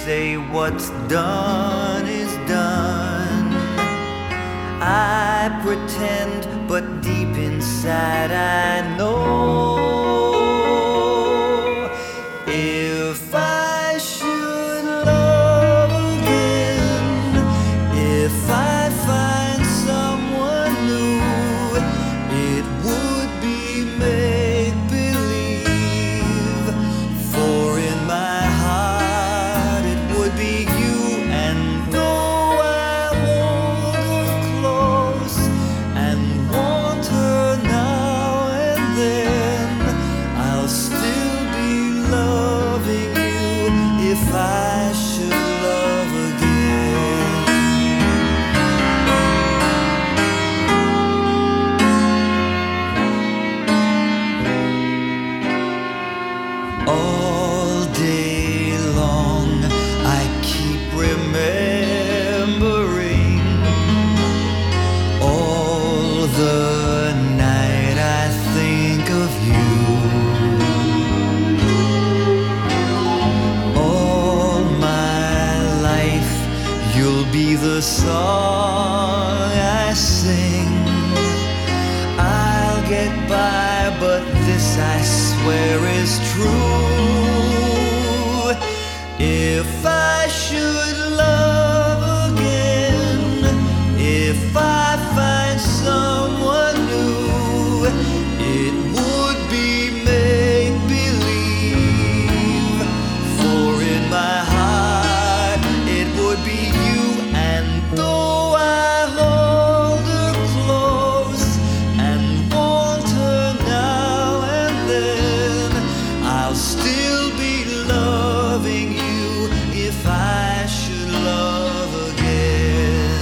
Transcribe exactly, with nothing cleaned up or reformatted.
say what's done is done. I pretend, but deep inside I know if I should love again, if I find someone new, it would be make-believe. For in my heart it would be you, and though I hold her close and want her now and then, I'll still be loving you if I should love again. All day long I keep remembering all the night I think of you. All my life you'll be the song I sing. I'll get by, but this I swear is true. If I should love again, if I find someone new, it would be make-believe. For in my heart it would be you, and though I hold her close and want her now and then, I'll still be loving you if I should love again.